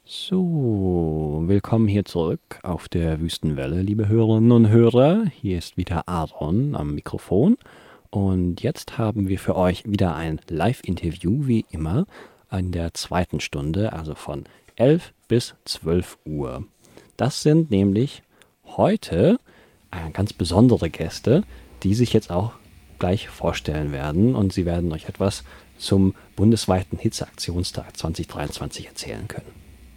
So, willkommen hier zurück auf der Wüstenwelle, liebe Hörerinnen und Hörer. Hier ist wieder Aaron am Mikrofon und jetzt haben wir für euch wieder ein Live-Interview, wie immer, in der zweiten Stunde, also von 11 bis 12 Uhr. Das sind nämlich heute ganz besondere Gäste, die sich jetzt auch gleich vorstellen werden und sie werden euch etwas zum bundesweiten Hitzeaktionstag 2023 erzählen können.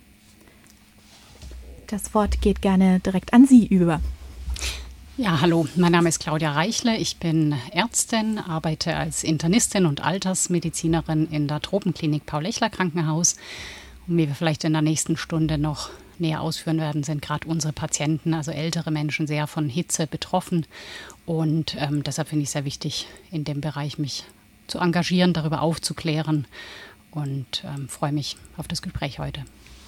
Das Wort geht gerne direkt an Sie über. Ja, hallo, mein Name ist Claudia Reichle. Ich bin Ärztin, arbeite als Internistin und Altersmedizinerin in der Tropenklinik Paul-Lechler-Krankenhaus. Und wie wir vielleicht in der nächsten Stunde noch näher ausführen werden, sind gerade unsere Patienten, also ältere Menschen, sehr von Hitze betroffen. Und deshalb finde ich es sehr wichtig, in dem Bereich mich zu engagieren, darüber aufzuklären und freue mich auf das Gespräch heute.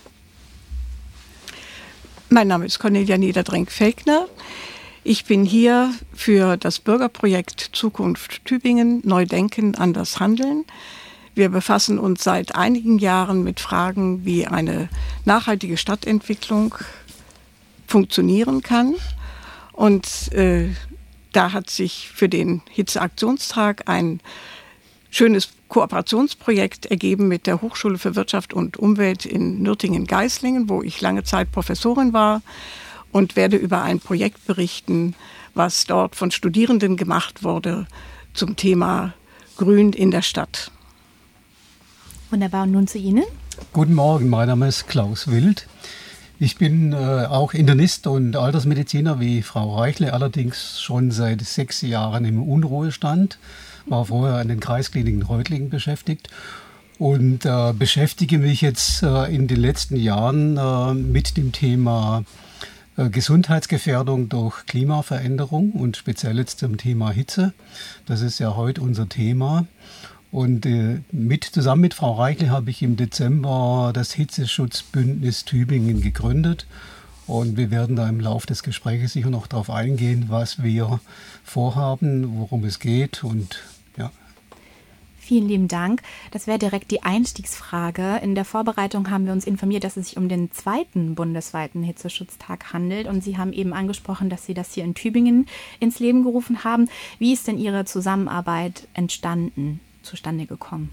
Mein Name ist Cornelia Niederdrenk-Felkner. Ich bin hier für das Bürgerprojekt Zukunft Tübingen, Neu denken, anders handeln. Wir befassen uns seit einigen Jahren mit Fragen, wie eine nachhaltige Stadtentwicklung funktionieren kann. Und da hat sich für den Hitzeaktionstag ein schönes Kooperationsprojekt ergeben mit der Hochschule für Wirtschaft und Umwelt in Nürtingen-Geislingen, wo ich lange Zeit Professorin war und werde über ein Projekt berichten, was dort von Studierenden gemacht wurde zum Thema Grün in der Stadt. Wunderbar, und nun zu Ihnen. Guten Morgen, mein Name ist Klaus Wild. Ich bin auch Internist und Altersmediziner wie Frau Reichle, allerdings schon seit 6 Jahren im Unruhestand. War vorher an den Kreiskliniken Reutlingen beschäftigt und beschäftige mich jetzt in den letzten Jahren mit dem Thema Gesundheitsgefährdung durch Klimaveränderung und speziell jetzt zum Thema Hitze. Das ist ja heute unser Thema. Und zusammen mit Frau Reichle habe ich im Dezember das Hitzeschutzbündnis Tübingen gegründet. Und wir werden da im Laufe des Gesprächs sicher noch darauf eingehen, was wir vorhaben, worum es geht und ja. Vielen lieben Dank. Das wäre direkt die Einstiegsfrage. In der Vorbereitung haben wir uns informiert, dass es sich um den 2. bundesweiten Hitzeschutztag handelt. Und Sie haben eben angesprochen, dass Sie das hier in Tübingen ins Leben gerufen haben. Wie ist denn Ihre Zusammenarbeit zustande gekommen?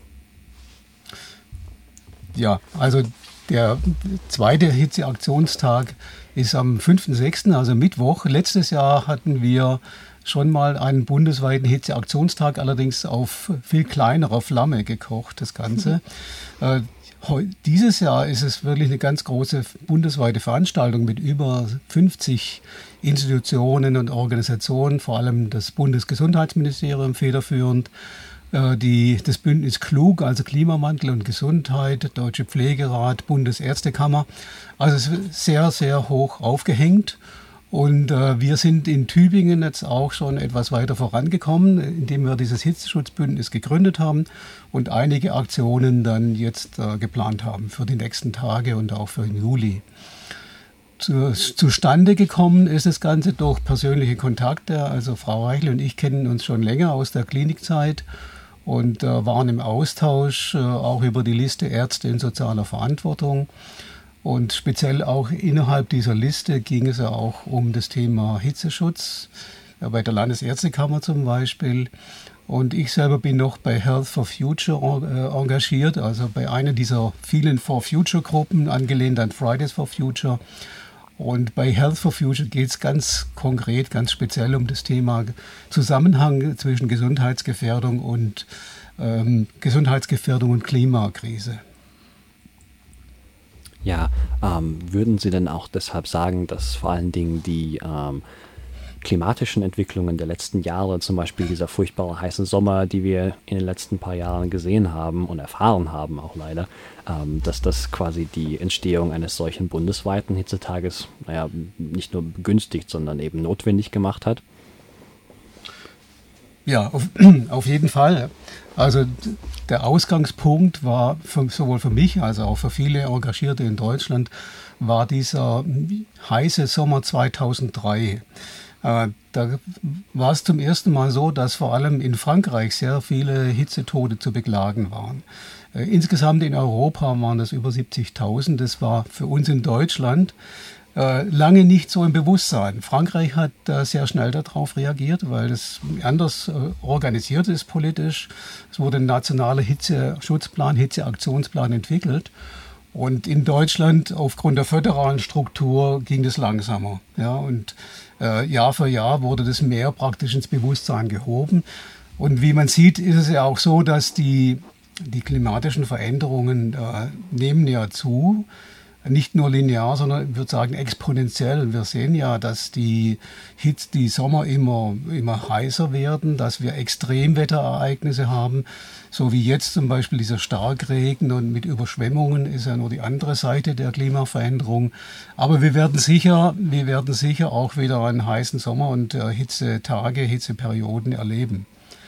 Ja, also der 2. Hitzeaktionstag ist am 5.6., also Mittwoch. Letztes Jahr hatten wir schon mal einen bundesweiten Hitzeaktionstag, allerdings auf viel kleinerer Flamme gekocht, das Ganze. Dieses Jahr ist es wirklich eine ganz große bundesweite Veranstaltung mit über 50 Institutionen und Organisationen, vor allem das Bundesgesundheitsministerium federführend, das Bündnis KLUG, also Klimawandel und Gesundheit, Deutsche Pflegerat, Bundesärztekammer. Also es ist sehr, sehr hoch aufgehängt. Und wir sind in Tübingen jetzt auch schon etwas weiter vorangekommen, indem wir dieses Hitzeschutzbündnis gegründet haben und einige Aktionen dann jetzt geplant haben für die nächsten Tage und auch für den Juli. Zustande gekommen ist das Ganze durch persönliche Kontakte. Also Frau Reichle und ich kennen uns schon länger aus der Klinikzeit und waren im Austausch auch über die Liste Ärzte in sozialer Verantwortung. Und speziell auch innerhalb dieser Liste ging es ja auch um das Thema Hitzeschutz, ja, bei der Landesärztekammer zum Beispiel. Und ich selber bin noch bei Health for Future engagiert, also bei einer dieser vielen For Future Gruppen, angelehnt an Fridays for Future. Und bei Health for Future geht es ganz konkret, ganz speziell um das Thema Zusammenhang zwischen Gesundheitsgefährdung und Klimakrise. Ja, würden Sie denn auch deshalb sagen, dass vor allen Dingen die klimatischen Entwicklungen der letzten Jahre, zum Beispiel dieser furchtbare heiße Sommer, die wir in den letzten paar Jahren gesehen haben und erfahren haben, auch leider, dass das quasi die Entstehung eines solchen bundesweiten Hitzetages, nicht nur begünstigt, sondern eben notwendig gemacht hat? Ja, auf jeden Fall. Also der Ausgangspunkt war sowohl für mich als auch für viele Engagierte in Deutschland, war dieser heiße Sommer 2003. Da war es zum ersten Mal so, dass vor allem in Frankreich sehr viele Hitzetode zu beklagen waren. Insgesamt in Europa waren das über 70.000. Das war für uns in Deutschland lange nicht so im Bewusstsein. Frankreich hat sehr schnell darauf reagiert, weil es anders organisiert ist politisch. Es wurde ein nationaler Hitzeschutzplan, Hitzeaktionsplan entwickelt. Und in Deutschland aufgrund der föderalen Struktur ging das langsamer. Ja, und Jahr für Jahr wurde das mehr praktisch ins Bewusstsein gehoben. Und wie man sieht, ist es ja auch so, dass die klimatischen Veränderungen nehmen ja zu. Nicht nur linear, sondern ich würde sagen exponentiell. Und wir sehen ja, dass die Sommer immer heißer werden, dass wir Extremwetterereignisse haben, so wie jetzt zum Beispiel dieser Starkregen und mit Überschwemmungen ist ja nur die andere Seite der Klimaveränderung. Aber wir werden sicher auch wieder einen heißen Sommer und Hitzetage, Hitzeperioden erleben.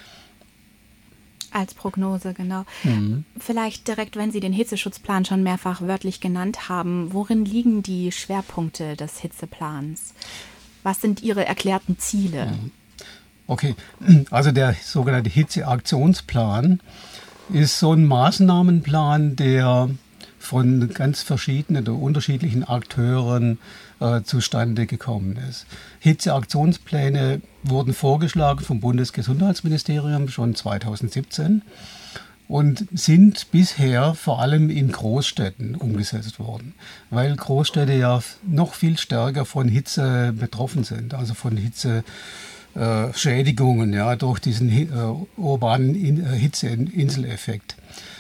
Als Prognose, genau. Vielleicht direkt, wenn Sie den Hitzeschutzplan schon mehrfach wörtlich genannt haben, worin liegen die Schwerpunkte des Hitzeplans? Was sind Ihre erklärten Ziele? Okay, also der sogenannte Hitzeaktionsplan ist so ein Maßnahmenplan, der von ganz verschiedenen oder unterschiedlichen Akteuren zustande gekommen ist. Hitzeaktionspläne wurden vorgeschlagen vom Bundesgesundheitsministerium schon 2017 und sind bisher vor allem in Großstädten umgesetzt worden, weil Großstädte ja noch viel stärker von Hitze betroffen sind, also von Hitzeschädigungen, ja, durch diesen urbanen Hitzeinseleffekt.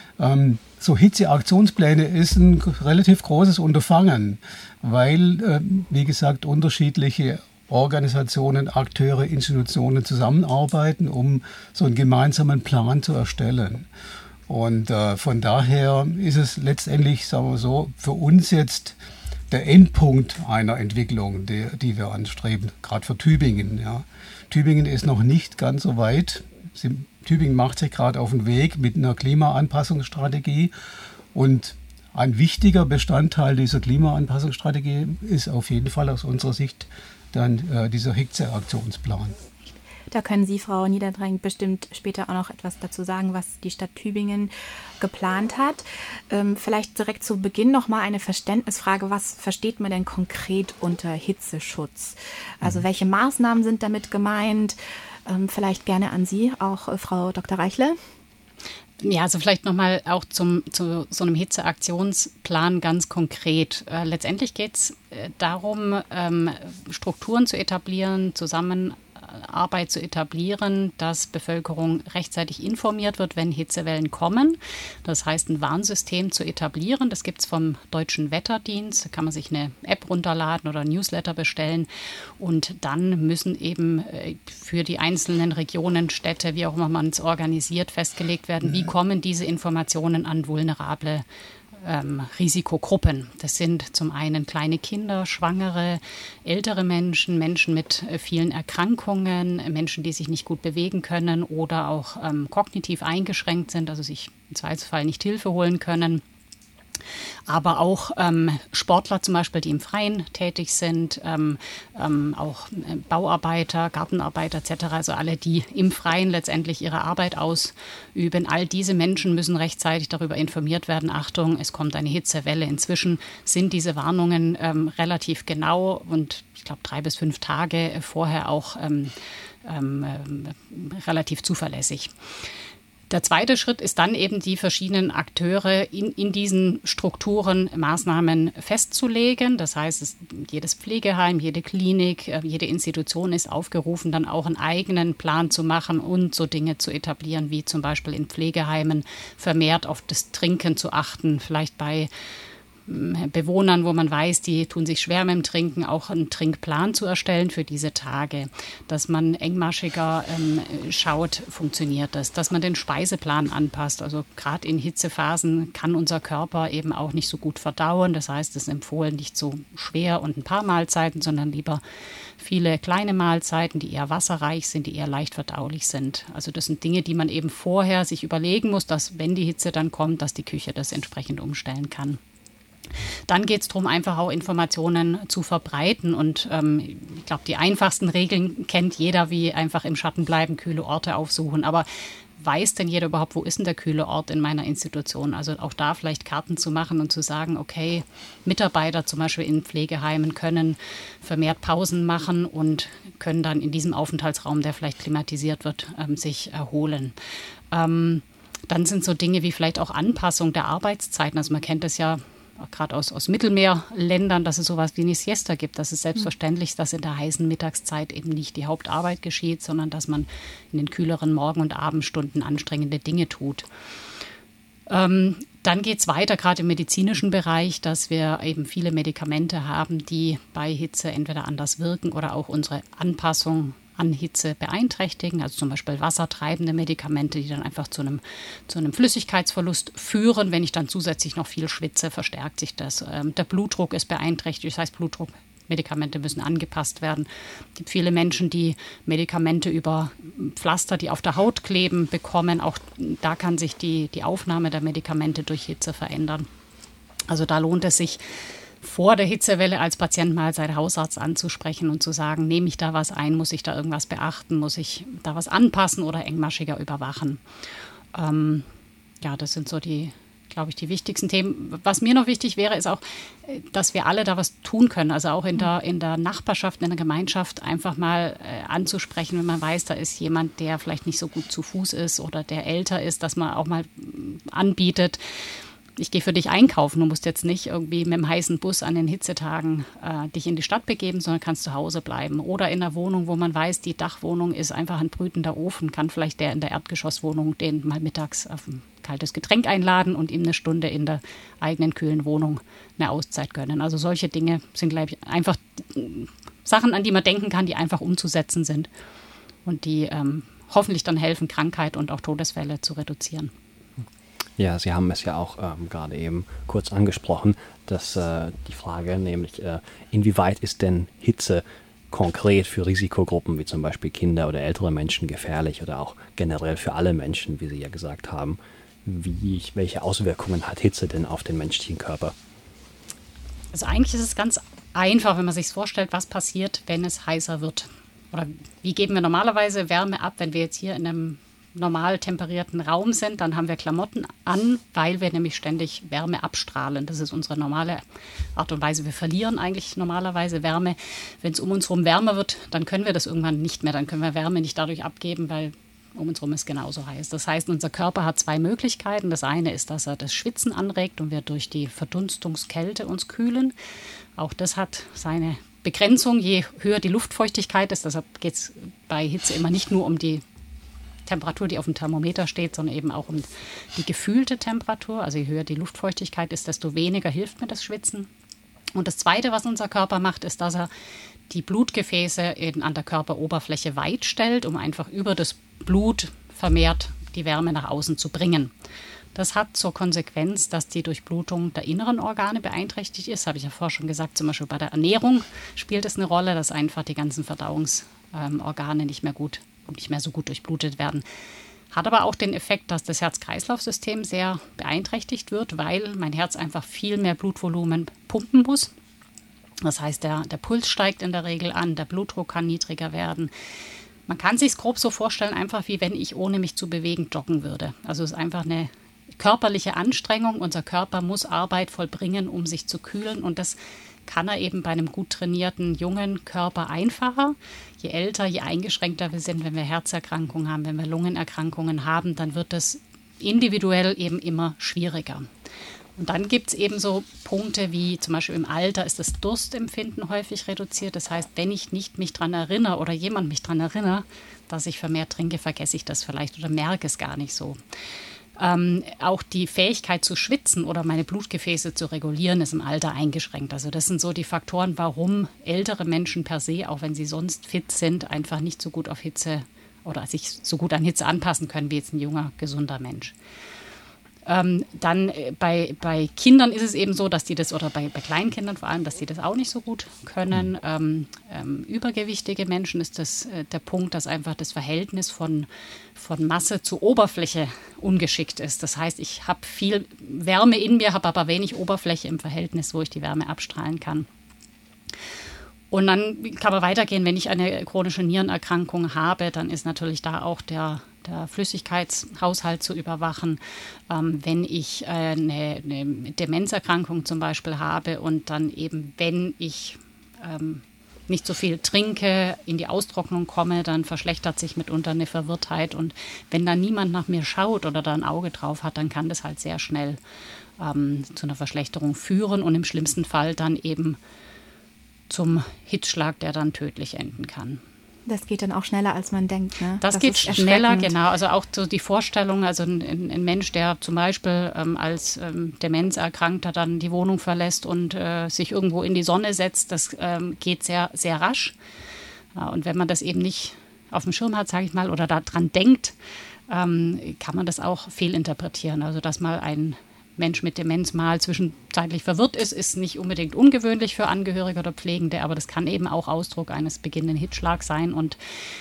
So Hitzeaktionspläne ist ein relativ großes Unterfangen, weil, wie gesagt, unterschiedliche Organisationen, Akteure, Institutionen zusammenarbeiten, um so einen gemeinsamen Plan zu erstellen. Und von daher ist es letztendlich, sagen wir so, für uns jetzt der Endpunkt einer Entwicklung, die wir anstreben, gerade für Tübingen. Ja. Tübingen ist noch nicht ganz so weit. Tübingen macht sich gerade auf den Weg mit einer Klimaanpassungsstrategie und ein wichtiger Bestandteil dieser Klimaanpassungsstrategie ist auf jeden Fall aus unserer Sicht dann dieser Hitzeaktionsplan. Da können Sie, Frau Niederdreng, bestimmt später auch noch etwas dazu sagen, was die Stadt Tübingen geplant hat. Vielleicht direkt zu Beginn noch mal eine Verständnisfrage. Was versteht man denn konkret unter Hitzeschutz? Also welche Maßnahmen sind damit gemeint? Vielleicht gerne an Sie, auch Frau Dr. Reichle. Ja, also vielleicht nochmal auch zu so einem Hitzeaktionsplan ganz konkret. Letztendlich geht es darum, Strukturen zu etablieren, Zusammenarbeit zu etablieren, dass Bevölkerung rechtzeitig informiert wird, wenn Hitzewellen kommen. Das heißt, ein Warnsystem zu etablieren. Das gibt es vom Deutschen Wetterdienst. Da kann man sich eine App runterladen oder ein Newsletter bestellen. Und dann müssen eben für die einzelnen Regionen, Städte, wie auch immer man es organisiert, festgelegt werden, wie kommen diese Informationen an vulnerable Risikogruppen. Das sind zum einen kleine Kinder, Schwangere, ältere Menschen, Menschen mit vielen Erkrankungen, Menschen, die sich nicht gut bewegen können oder auch kognitiv eingeschränkt sind, also sich im Zweifelsfall nicht Hilfe holen können. Aber auch Sportler zum Beispiel, die im Freien tätig sind, auch Bauarbeiter, Gartenarbeiter etc., also alle, die im Freien letztendlich ihre Arbeit ausüben. All diese Menschen müssen rechtzeitig darüber informiert werden, Achtung, es kommt eine Hitzewelle. Inzwischen sind diese Warnungen relativ genau und ich glaube 3 bis 5 Tage vorher auch relativ zuverlässig. Der zweite Schritt ist dann eben, die verschiedenen Akteure in diesen Strukturen Maßnahmen festzulegen. Das heißt, jedes Pflegeheim, jede Klinik, jede Institution ist aufgerufen, dann auch einen eigenen Plan zu machen und so Dinge zu etablieren, wie zum Beispiel in Pflegeheimen vermehrt auf das Trinken zu achten, vielleicht bei Bewohnern, wo man weiß, die tun sich schwer mit dem Trinken, auch einen Trinkplan zu erstellen für diese Tage, dass man engmaschiger schaut, funktioniert das, dass man den Speiseplan anpasst. Also gerade in Hitzephasen kann unser Körper eben auch nicht so gut verdauen. Das heißt, es ist empfohlen, nicht so schwer und ein paar Mahlzeiten, sondern lieber viele kleine Mahlzeiten, die eher wasserreich sind, die eher leicht verdaulich sind. Also das sind Dinge, die man eben vorher sich überlegen muss, dass, wenn die Hitze dann kommt, dass die Küche das entsprechend umstellen kann. Dann geht es darum, einfach auch Informationen zu verbreiten und ich glaube, die einfachsten Regeln kennt jeder, wie einfach im Schatten bleiben, kühle Orte aufsuchen. Aber weiß denn jeder überhaupt, wo ist denn der kühle Ort in meiner Institution? Also auch da vielleicht Karten zu machen und zu sagen, okay, Mitarbeiter zum Beispiel in Pflegeheimen können vermehrt Pausen machen und können dann in diesem Aufenthaltsraum, der vielleicht klimatisiert wird, sich erholen. Dann sind so Dinge wie vielleicht auch Anpassung der Arbeitszeiten. Also man kennt das ja gerade aus Mittelmeerländern, dass es sowas wie eine Siesta gibt. Das ist selbstverständlich, dass in der heißen Mittagszeit eben nicht die Hauptarbeit geschieht, sondern dass man in den kühleren Morgen- und Abendstunden anstrengende Dinge tut. Dann geht es weiter, gerade im medizinischen Bereich, dass wir eben viele Medikamente haben, die bei Hitze entweder anders wirken oder auch unsere Anpassung an Hitze beeinträchtigen, also zum Beispiel wassertreibende Medikamente, die dann einfach zu einem Flüssigkeitsverlust führen. Wenn ich dann zusätzlich noch viel schwitze, verstärkt sich das. Der Blutdruck ist beeinträchtigt, das heißt, Blutdruckmedikamente müssen angepasst werden. Es gibt viele Menschen, die Medikamente über Pflaster, die auf der Haut kleben, bekommen. Auch da kann sich die Aufnahme der Medikamente durch Hitze verändern. Also da lohnt es sich, vor der Hitzewelle als Patient mal seinen Hausarzt anzusprechen und zu sagen, nehme ich da was ein, muss ich da irgendwas beachten, muss ich da was anpassen oder engmaschiger überwachen. Das sind so die wichtigsten Themen. Was mir noch wichtig wäre, ist auch, dass wir alle da was tun können. Also auch in der Nachbarschaft, in der Gemeinschaft einfach mal anzusprechen, wenn man weiß, da ist jemand, der vielleicht nicht so gut zu Fuß ist oder der älter ist, dass man auch mal anbietet, ich gehe für dich einkaufen. Du musst jetzt nicht irgendwie mit dem heißen Bus an den Hitzetagen dich in die Stadt begeben, sondern kannst zu Hause bleiben. Oder in einer Wohnung, wo man weiß, die Dachwohnung ist einfach ein brütender Ofen, kann vielleicht der in der Erdgeschosswohnung den mal mittags auf ein kaltes Getränk einladen und ihm eine Stunde in der eigenen kühlen Wohnung eine Auszeit gönnen. Also solche Dinge sind, glaube ich, einfach Sachen, an die man denken kann, die einfach umzusetzen sind und die hoffentlich dann helfen, Krankheit und auch Todesfälle zu reduzieren. Ja, Sie haben es ja auch gerade eben kurz angesprochen, dass die Frage nämlich, inwieweit ist denn Hitze konkret für Risikogruppen wie zum Beispiel Kinder oder ältere Menschen gefährlich oder auch generell für alle Menschen, wie Sie ja gesagt haben. Welche Auswirkungen hat Hitze denn auf den menschlichen Körper? Also eigentlich ist es ganz einfach, wenn man sich vorstellt, was passiert, wenn es heißer wird. Oder wie geben wir normalerweise Wärme ab, wenn wir jetzt hier in einem normal temperierten Raum sind, dann haben wir Klamotten an, weil wir nämlich ständig Wärme abstrahlen. Das ist unsere normale Art und Weise. Wir verlieren eigentlich normalerweise Wärme. Wenn es um uns herum wärmer wird, dann können wir das irgendwann nicht mehr. Dann können wir Wärme nicht dadurch abgeben, weil um uns herum ist genauso heiß. Das heißt, unser Körper hat zwei Möglichkeiten. Das eine ist, dass er das Schwitzen anregt und wir durch die Verdunstungskälte uns kühlen. Auch das hat seine Begrenzung, je höher die Luftfeuchtigkeit ist. Deshalb geht es bei Hitze immer nicht nur um die Temperatur, die auf dem Thermometer steht, sondern eben auch um die gefühlte Temperatur. Also je höher die Luftfeuchtigkeit ist, desto weniger hilft mir das Schwitzen. Und das Zweite, was unser Körper macht, ist, dass er die Blutgefäße eben an der Körperoberfläche weit stellt, um einfach über das Blut vermehrt die Wärme nach außen zu bringen. Das hat zur Konsequenz, dass die Durchblutung der inneren Organe beeinträchtigt ist. Habe ich ja vorher schon gesagt, zum Beispiel bei der Ernährung spielt es eine Rolle, dass einfach die ganzen Verdauungsorgane nicht mehr so gut durchblutet werden. Hat aber auch den Effekt, dass das Herz-Kreislauf-System sehr beeinträchtigt wird, weil mein Herz einfach viel mehr Blutvolumen pumpen muss. Das heißt, der Puls steigt in der Regel an, der Blutdruck kann niedriger werden. Man kann sich es grob so vorstellen, einfach wie wenn ich ohne mich zu bewegen joggen würde. Also es ist einfach eine körperliche Anstrengung. Unser Körper muss Arbeit vollbringen, um sich zu kühlen, und das kann er eben bei einem gut trainierten, jungen Körper einfacher. Je älter, je eingeschränkter wir sind, wenn wir Herzerkrankungen haben, wenn wir Lungenerkrankungen haben, dann wird es individuell eben immer schwieriger. Und dann gibt es eben so Punkte wie zum Beispiel im Alter ist das Durstempfinden häufig reduziert. Das heißt, wenn ich nicht mich daran erinnere oder jemand mich daran erinnert, dass ich vermehrt trinke, vergesse ich das vielleicht oder merke es gar nicht so. Auch die Fähigkeit zu schwitzen oder meine Blutgefäße zu regulieren ist im Alter eingeschränkt. Also das sind so die Faktoren, warum ältere Menschen per se, auch wenn sie sonst fit sind, einfach nicht so gut auf Hitze oder sich so gut an Hitze anpassen können wie jetzt ein junger, gesunder Mensch. Dann bei Kindern ist es eben so, dass die das, oder bei Kleinkindern vor allem, dass die das auch nicht so gut können. Übergewichtige Menschen ist das der Punkt, dass einfach das Verhältnis von Masse zu Oberfläche ungeschickt ist. Das heißt, ich habe viel Wärme in mir, habe aber wenig Oberfläche im Verhältnis, wo ich die Wärme abstrahlen kann. Und dann kann man weitergehen, wenn ich eine chronische Nierenerkrankung habe, dann ist natürlich da auch der der Flüssigkeitshaushalt zu überwachen. Wenn ich eine Demenzerkrankung zum Beispiel habe und dann eben, wenn ich nicht so viel trinke, in die Austrocknung komme, dann verschlechtert sich mitunter eine Verwirrtheit. Und wenn da niemand nach mir schaut oder da ein Auge drauf hat, dann kann das halt sehr schnell zu einer Verschlechterung führen und im schlimmsten Fall dann eben zum Hitzschlag, der dann tödlich enden kann. Das geht dann auch schneller, als man denkt, ne? Das geht schneller, genau. Also auch so die Vorstellung, also ein Mensch, der zum Beispiel als Demenzerkrankter dann die Wohnung verlässt und sich irgendwo in die Sonne setzt, das geht sehr, sehr rasch. Und wenn man das eben nicht auf dem Schirm hat, sage ich mal, oder daran denkt, kann man das auch fehlinterpretieren. Also dass mal ein Mensch mit Demenz mal zwischenzeitlich verwirrt ist nicht unbedingt ungewöhnlich für Angehörige oder Pflegende, aber das kann eben auch Ausdruck eines beginnenden Hitzschlags sein. Und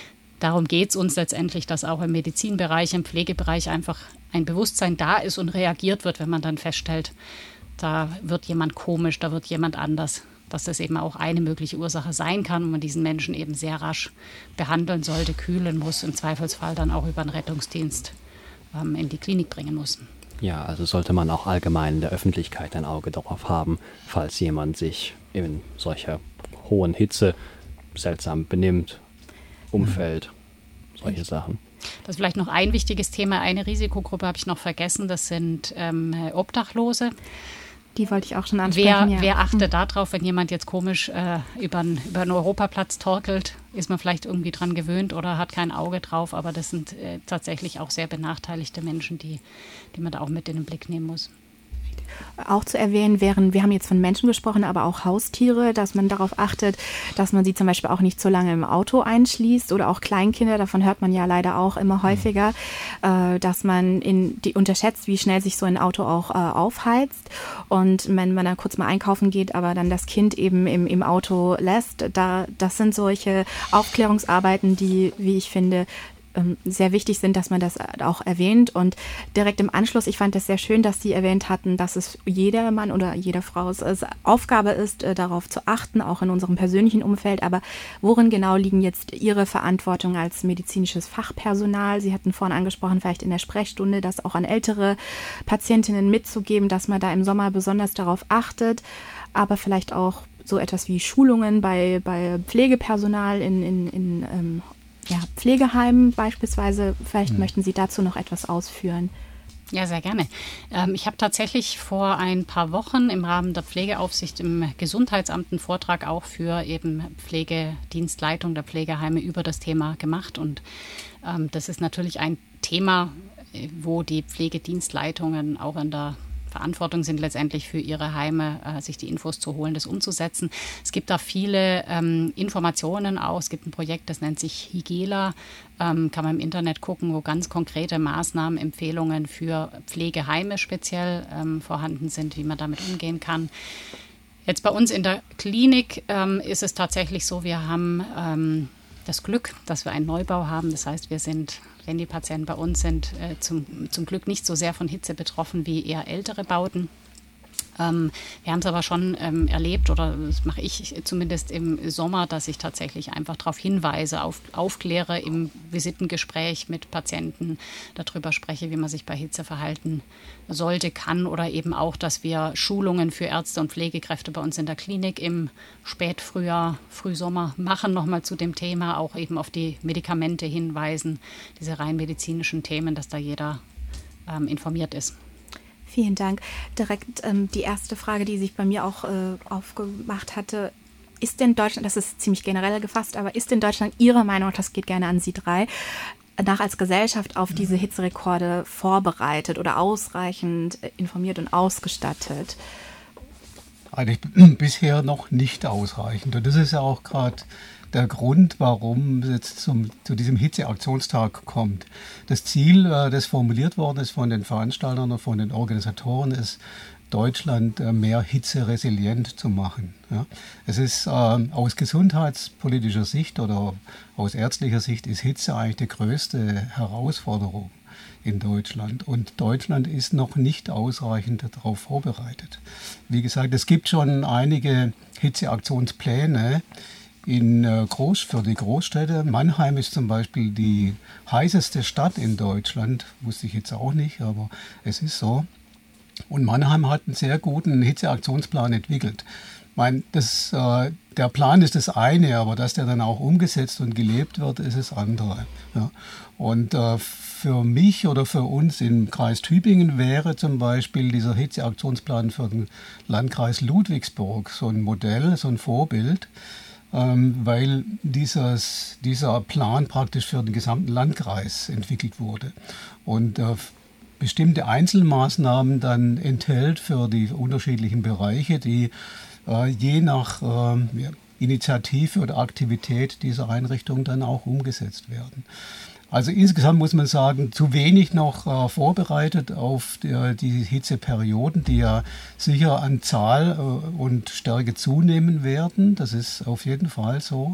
darum geht es uns letztendlich, dass auch im Medizinbereich, im Pflegebereich einfach ein Bewusstsein da ist und reagiert wird, wenn man dann feststellt, da wird jemand komisch, da wird jemand anders, dass das eben auch eine mögliche Ursache sein kann und man diesen Menschen eben sehr rasch behandeln sollte, kühlen muss, im Zweifelsfall dann auch über einen Rettungsdienst in die Klinik bringen muss. Ja, also sollte man auch allgemein in der Öffentlichkeit ein Auge darauf haben, falls jemand sich in solcher hohen Hitze seltsam benimmt, umfällt, solche Sachen. Das ist vielleicht noch ein wichtiges Thema. Eine Risikogruppe habe ich noch vergessen, das sind Obdachlose. Die wollte ich auch schon ansprechen. Wer achtet darauf, wenn jemand jetzt komisch über einen Europaplatz torkelt, ist man vielleicht irgendwie dran gewöhnt oder hat kein Auge drauf, aber das sind tatsächlich auch sehr benachteiligte Menschen, die man da auch mit in den Blick nehmen muss. Auch zu erwähnen wären, wir haben jetzt von Menschen gesprochen, aber auch Haustiere, dass man darauf achtet, dass man sie zum Beispiel auch nicht so lange im Auto einschließt oder auch Kleinkinder, davon hört man ja leider auch immer häufiger, dass man die unterschätzt, wie schnell sich so ein Auto auch aufheizt und wenn man dann kurz mal einkaufen geht, aber dann das Kind eben im Auto lässt, das sind solche Aufklärungsarbeiten, die, wie ich finde, sehr wichtig sind, dass man das auch erwähnt und direkt im Anschluss, ich fand das sehr schön, dass Sie erwähnt hatten, dass es jeder Mann oder jede Frau Aufgabe ist, darauf zu achten, auch in unserem persönlichen Umfeld, aber worin genau liegen jetzt Ihre Verantwortung als medizinisches Fachpersonal? Sie hatten vorhin angesprochen, vielleicht in der Sprechstunde, das auch an ältere Patientinnen mitzugeben, dass man da im Sommer besonders darauf achtet, aber vielleicht auch so etwas wie Schulungen bei Pflegepersonal in Pflegeheimen beispielsweise. Vielleicht möchten Sie dazu noch etwas ausführen. Ja, sehr gerne. Ich habe tatsächlich vor ein paar Wochen im Rahmen der Pflegeaufsicht im Gesundheitsamt einen Vortrag auch für eben Pflegedienstleitung der Pflegeheime über das Thema gemacht. Und das ist natürlich ein Thema, wo die Pflegedienstleitungen auch in der Verantwortung sind letztendlich für ihre Heime, sich die Infos zu holen, das umzusetzen. Es gibt da viele Informationen auch. Es gibt ein Projekt, das nennt sich Higela. Kann man im Internet gucken, wo ganz konkrete Maßnahmen, Empfehlungen für Pflegeheime speziell vorhanden sind, wie man damit umgehen kann. Jetzt bei uns in der Klinik ist es tatsächlich so, wir haben das Glück, dass wir einen Neubau haben. Das heißt, wir sind, wenn die Patienten bei uns sind, zum Glück nicht so sehr von Hitze betroffen wie eher ältere Bauten. Wir haben es aber schon erlebt, oder das mache ich zumindest im Sommer, dass ich tatsächlich einfach darauf hinweise, aufkläre im Visitengespräch mit Patienten, darüber spreche, wie man sich bei Hitze verhalten sollte, kann, oder eben auch, dass wir Schulungen für Ärzte und Pflegekräfte bei uns in der Klinik im Spätfrühjahr, Frühsommer machen, nochmal zu dem Thema, auch eben auf die Medikamente hinweisen, diese rein medizinischen Themen, dass da jeder informiert ist. Vielen Dank. Direkt die erste Frage, die sich bei mir auch aufgemacht hatte. Ist denn Deutschland, das ist ziemlich generell gefasst, aber ist denn Deutschland Ihrer Meinung, das geht gerne an Sie drei, nach als Gesellschaft auf diese Hitzerekorde vorbereitet oder ausreichend informiert und ausgestattet? Eigentlich bisher noch nicht ausreichend. Und das ist ja auch gerade der Grund, warum es jetzt zu diesem Hitzeaktionstag kommt. Das Ziel, das formuliert worden ist von den Veranstaltern und von den Organisatoren, ist, Deutschland mehr hitzeresilient zu machen. Ja. Es ist aus gesundheitspolitischer Sicht oder aus ärztlicher Sicht ist Hitze eigentlich die größte Herausforderung in Deutschland. Und Deutschland ist noch nicht ausreichend darauf vorbereitet. Wie gesagt, es gibt schon einige Hitzeaktionspläne für die Großstädte. Mannheim ist zum Beispiel die heißeste Stadt in Deutschland. Wusste ich jetzt auch nicht, aber es ist so. Und Mannheim hat einen sehr guten Hitzeaktionsplan entwickelt. Ich meine, der Plan ist das eine, aber dass der dann auch umgesetzt und gelebt wird, ist das andere. Ja. Und für mich oder für uns im Kreis Tübingen wäre zum Beispiel dieser Hitzeaktionsplan für den Landkreis Ludwigsburg so ein Modell, so ein Vorbild, weil dieser Plan praktisch für den gesamten Landkreis entwickelt wurde und bestimmte Einzelmaßnahmen dann enthält für die unterschiedlichen Bereiche, die je nach Initiative oder Aktivität dieser Einrichtung dann auch umgesetzt werden. Also insgesamt muss man sagen, zu wenig noch vorbereitet auf die Hitzeperioden, die ja sicher an Zahl und Stärke zunehmen werden. Das ist auf jeden Fall so.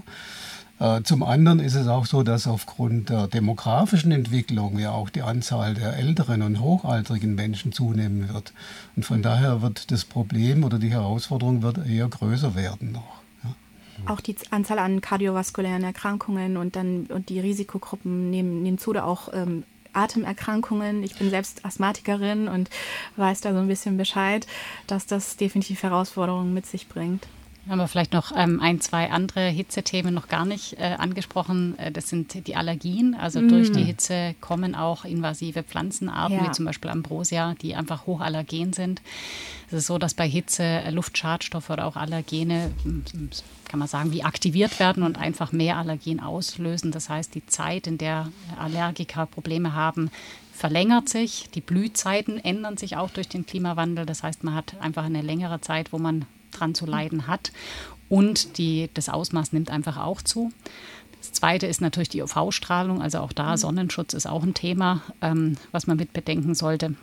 Zum anderen ist es auch so, dass aufgrund der demografischen Entwicklung ja auch die Anzahl der älteren und hochaltrigen Menschen zunehmen wird. Und von daher wird das Problem oder die Herausforderung wird eher größer werden noch. Auch die Anzahl an kardiovaskulären Erkrankungen und die Risikogruppen nehmen zu, da auch Atemerkrankungen. Ich bin selbst Asthmatikerin und weiß da so ein bisschen Bescheid, dass das definitiv Herausforderungen mit sich bringt. Haben wir vielleicht noch ein, zwei andere Hitzethemen noch gar nicht angesprochen. Das sind die Allergien. Also durch die Hitze kommen auch invasive Pflanzenarten, wie zum Beispiel Ambrosia, die einfach hochallergen sind. Es ist so, dass bei Hitze Luftschadstoffe oder auch Allergene, kann man sagen, wie aktiviert werden und einfach mehr Allergien auslösen. Das heißt, die Zeit, in der Allergiker Probleme haben, verlängert sich. Die Blühzeiten ändern sich auch durch den Klimawandel. Das heißt, man hat einfach eine längere Zeit, wo man dran zu leiden hat und das Ausmaß nimmt einfach auch zu. Das Zweite ist natürlich die UV-Strahlung, also auch da Sonnenschutz ist auch ein Thema, was man mit bedenken sollte.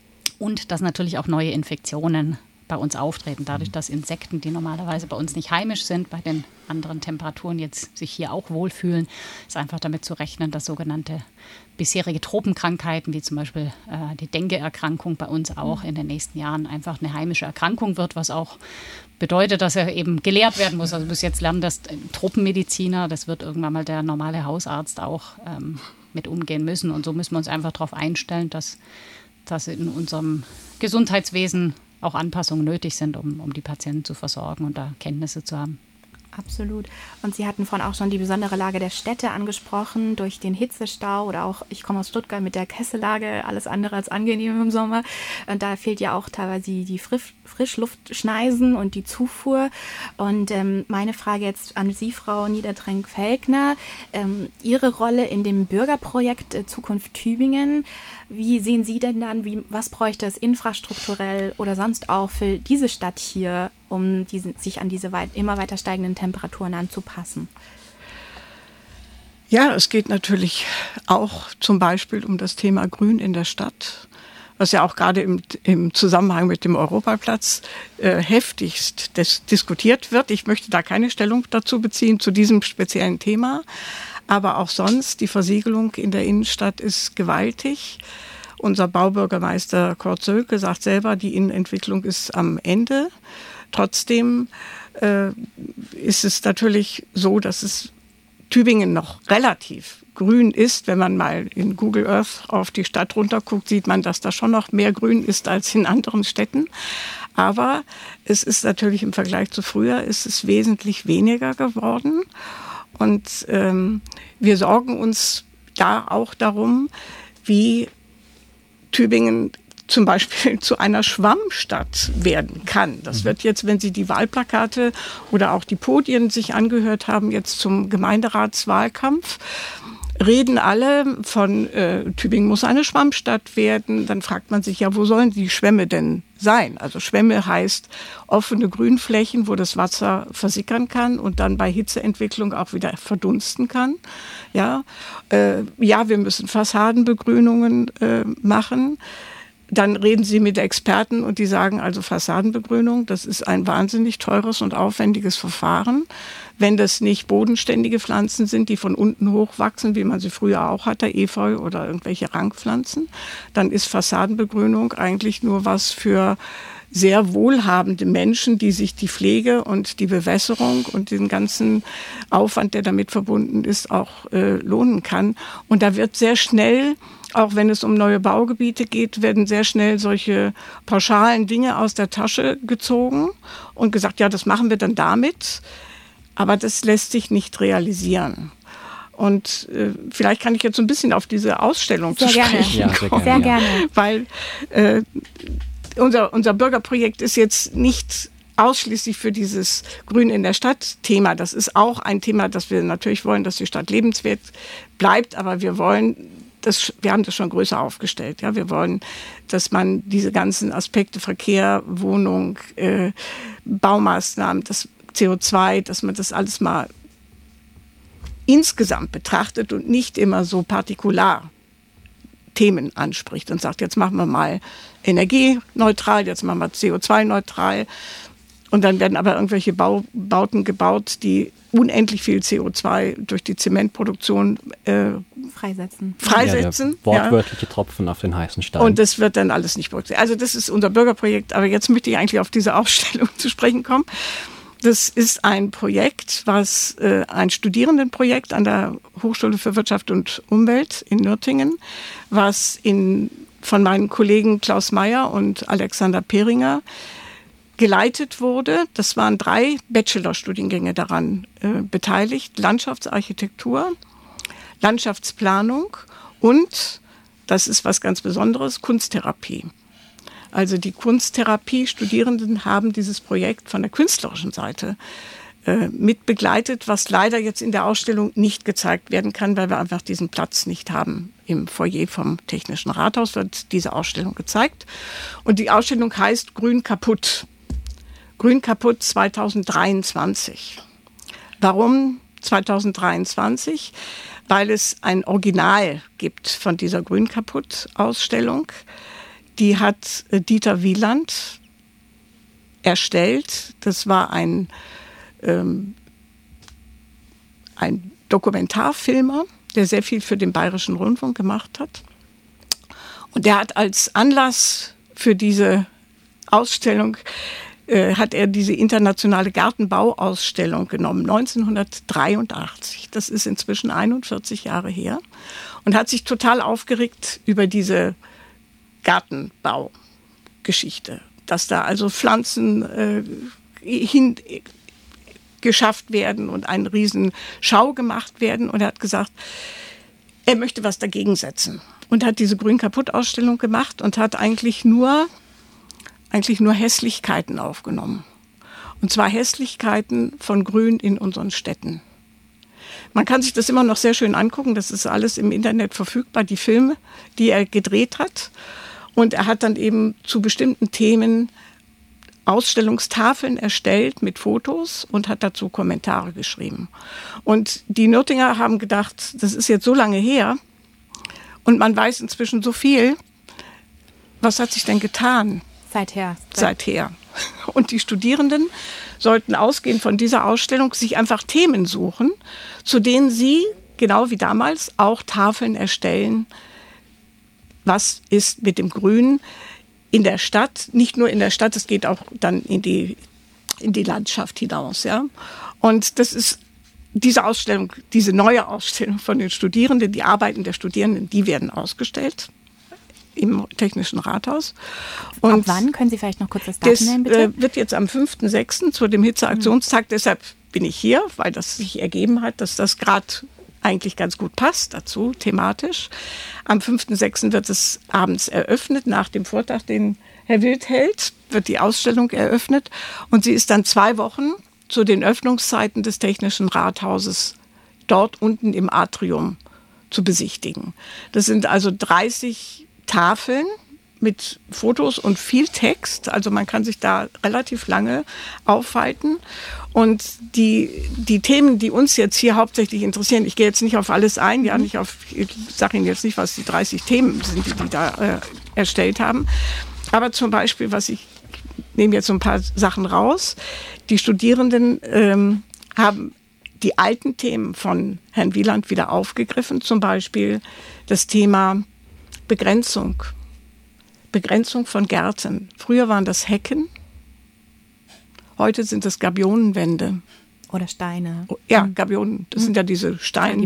Und dass natürlich auch neue Infektionen bei uns auftreten, dadurch, dass Insekten, die normalerweise bei uns nicht heimisch sind, bei den anderen Temperaturen jetzt sich hier auch wohlfühlen, ist einfach damit zu rechnen, dass sogenannte bisherige Tropenkrankheiten, wie zum Beispiel die Dengue-Erkrankung bei uns auch in den nächsten Jahren einfach eine heimische Erkrankung wird, was auch bedeutet, dass er eben gelehrt werden muss. Also bis jetzt lernen das Tropenmediziner, das wird irgendwann mal der normale Hausarzt auch mit umgehen müssen. Und so müssen wir uns einfach darauf einstellen, dass in unserem Gesundheitswesen auch Anpassungen nötig sind, um die Patienten zu versorgen und da Kenntnisse zu haben. Absolut. Und Sie hatten vorhin auch schon die besondere Lage der Städte angesprochen, durch den Hitzestau oder auch, ich komme aus Stuttgart, mit der Kessellage, alles andere als angenehm im Sommer. Und da fehlt ja auch teilweise die Frischluftschneisen und die Zufuhr. Und meine Frage jetzt an Sie, Frau Niederdrenk-Felkner, Ihre Rolle in dem Bürgerprojekt Zukunft Tübingen, wie sehen Sie denn dann, was bräuchte es infrastrukturell oder sonst auch für diese Stadt hier, um sich an diese immer weiter steigenden Temperaturen anzupassen? Ja, es geht natürlich auch zum Beispiel um das Thema Grün in der Stadt, was ja auch gerade im Zusammenhang mit dem Europaplatz heftigst diskutiert wird. Ich möchte da keine Stellung dazu beziehen, zu diesem speziellen Thema. Aber auch sonst, die Versiegelung in der Innenstadt ist gewaltig. Unser Baubürgermeister Kurt Sölke sagt selber, die Innenentwicklung ist am Ende. Trotzdem ist es natürlich so, dass es Tübingen noch relativ grün ist. Wenn man mal in Google Earth auf die Stadt runterguckt, sieht man, dass da schon noch mehr grün ist als in anderen Städten. Aber es ist natürlich im Vergleich zu früher, ist es wesentlich weniger geworden. Und wir sorgen uns da auch darum, wie Tübingen zum Beispiel zu einer Schwammstadt werden kann. Das wird jetzt, wenn Sie die Wahlplakate oder auch die Podien sich angehört haben, jetzt zum Gemeinderatswahlkampf, reden alle von Tübingen muss eine Schwammstadt werden. Dann fragt man sich ja, wo sollen die Schwämme denn sein? Also Schwämme heißt offene Grünflächen, wo das Wasser versickern kann und dann bei Hitzeentwicklung auch wieder verdunsten kann. Ja, wir müssen Fassadenbegrünungen machen. Dann reden Sie mit Experten und die sagen also Fassadenbegrünung, das ist ein wahnsinnig teures und aufwendiges Verfahren. Wenn das nicht bodenständige Pflanzen sind, die von unten hochwachsen, wie man sie früher auch hatte, Efeu oder irgendwelche Rankpflanzen, dann ist Fassadenbegrünung eigentlich nur was für sehr wohlhabende Menschen, die sich die Pflege und die Bewässerung und den ganzen Aufwand, der damit verbunden ist, auch lohnen kann. Und da wird sehr schnell, auch wenn es um neue Baugebiete geht, werden sehr schnell solche pauschalen Dinge aus der Tasche gezogen und gesagt, ja, das machen wir dann damit. Aber das lässt sich nicht realisieren. Und vielleicht kann ich jetzt so ein bisschen auf diese Ausstellung zu sprechen kommen. Sehr gerne. Weil unser Bürgerprojekt ist jetzt nicht ausschließlich für dieses Grün in der Stadt-Thema. Das ist auch ein Thema, das wir natürlich wollen, dass die Stadt lebenswert bleibt. Aber wir haben das schon größer aufgestellt. Ja, wir wollen, dass man diese ganzen Aspekte Verkehr, Wohnung, Baumaßnahmen, das CO2, dass man das alles mal insgesamt betrachtet und nicht immer so partikular Themen anspricht und sagt, jetzt machen wir mal energieneutral, jetzt machen wir CO2-neutral. Und dann werden aber irgendwelche Bauten gebaut, die unendlich viel CO2 durch die Zementproduktion freisetzen. Der wortwörtliche Tropfen auf den heißen Stein. Und das wird dann alles nicht berücksichtigt. Also das ist unser Bürgerprojekt. Aber jetzt möchte ich eigentlich auf diese Ausstellung zu sprechen kommen. Das ist ein Projekt, ein Studierendenprojekt an der Hochschule für Wirtschaft und Umwelt in Nürtingen, was von meinen Kollegen Klaus Meyer und Alexander Peringer geleitet wurde. Das waren 3 Bachelorstudiengänge daran beteiligt. Landschaftsarchitektur, Landschaftsplanung und, das ist was ganz Besonderes, Kunsttherapie. Also die Kunsttherapie-Studierenden haben dieses Projekt von der künstlerischen Seite mit begleitet, was leider jetzt in der Ausstellung nicht gezeigt werden kann, weil wir einfach diesen Platz nicht haben. Im Foyer vom Technischen Rathaus wird diese Ausstellung gezeigt. Und die Ausstellung heißt Grün kaputt. Grün kaputt 2023. Warum 2023? Weil es ein Original gibt von dieser Grün kaputt Ausstellung. Die hat Dieter Wieland erstellt. Das war ein Dokumentarfilmer, der sehr viel für den Bayerischen Rundfunk gemacht hat. Und der hat als Anlass für diese Ausstellung hat er diese internationale Gartenbauausstellung genommen, 1983. Das ist inzwischen 41 Jahre her. Und hat sich total aufgeregt über diese Gartenbaugeschichte, dass da also Pflanzen geschafft werden und ein Riesenschau gemacht werden. Und er hat gesagt, er möchte was dagegen setzen. Und hat diese Grün-Kaputt-Ausstellung gemacht und hat eigentlich nur Hässlichkeiten aufgenommen. Und zwar Hässlichkeiten von Grün in unseren Städten. Man kann sich das immer noch sehr schön angucken. Das ist alles im Internet verfügbar, die Filme, die er gedreht hat. Und er hat dann eben zu bestimmten Themen Ausstellungstafeln erstellt mit Fotos und hat dazu Kommentare geschrieben. Und die Nürtinger haben gedacht, das ist jetzt so lange her und man weiß inzwischen so viel. Was hat sich denn getan? Seither. Und die Studierenden sollten ausgehend von dieser Ausstellung sich einfach Themen suchen, zu denen sie, genau wie damals, auch Tafeln erstellen. Was ist mit dem Grün in der Stadt? Nicht nur in der Stadt, es geht auch dann in die Landschaft hinaus. Ja? Und das ist diese Ausstellung, diese neue Ausstellung von den Studierenden, die Arbeiten der Studierenden, die werden ausgestellt im Technischen Rathaus. Und ab wann? Können Sie vielleicht noch kurz das Datum nennen, bitte? Das wird jetzt am 5.6. zu dem Hitzeaktionstag, deshalb bin ich hier, weil das sich ergeben hat, dass das gerade eigentlich ganz gut passt dazu, thematisch. Am 5.6. wird es abends eröffnet, nach dem Vortrag, den Herr Wild hält, wird die Ausstellung eröffnet. Und sie ist dann 2 Wochen zu den Öffnungszeiten des Technischen Rathauses dort unten im Atrium zu besichtigen. Das sind also 30 Tafeln mit Fotos und viel Text. Also man kann sich da relativ lange aufhalten. Und die Themen, die uns jetzt hier hauptsächlich interessieren, ich gehe jetzt nicht auf alles ein, ich sage Ihnen jetzt nicht, was die 30 Themen sind, die da erstellt haben. Aber zum Beispiel, ich nehme jetzt so ein paar Sachen raus. Die Studierenden haben die alten Themen von Herrn Wieland wieder aufgegriffen. Zum Beispiel das Thema Begrenzung Begrenzung von Gärten. Früher waren das Hecken, heute sind es Gabionenwände. Oder Steine. Ja, Gabionen, das sind ja diese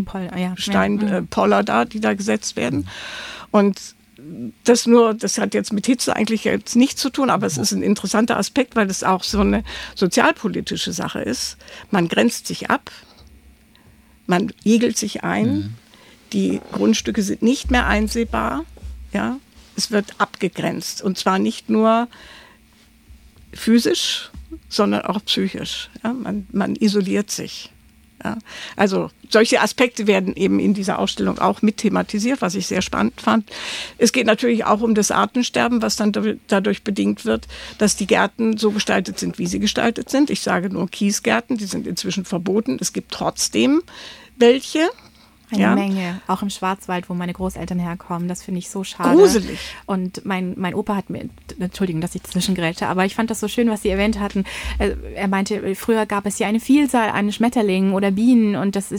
Steinpoller da, die da gesetzt werden. Und das hat jetzt mit Hitze eigentlich jetzt nichts zu tun, aber es ist ein interessanter Aspekt, weil es auch so eine sozialpolitische Sache ist. Man grenzt sich ab, man igelt sich ein, die Grundstücke sind nicht mehr einsehbar, ja, es wird abgegrenzt und zwar nicht nur physisch, sondern auch psychisch. Ja? Man isoliert sich. Ja? Also solche Aspekte werden eben in dieser Ausstellung auch mit thematisiert, was ich sehr spannend fand. Es geht natürlich auch um das Artensterben, was dann dadurch bedingt wird, dass die Gärten so gestaltet sind, wie sie gestaltet sind. Ich sage nur Kiesgärten, die sind inzwischen verboten. Es gibt trotzdem welche. Eine Menge, auch im Schwarzwald, wo meine Großeltern herkommen. Das finde ich so schade. Gruselig. Und mein Opa hat mir, Entschuldigung, dass ich zwischengrätsche, aber ich fand das so schön, was Sie erwähnt hatten. Er meinte, früher gab es ja eine Vielzahl an Schmetterlingen oder Bienen und das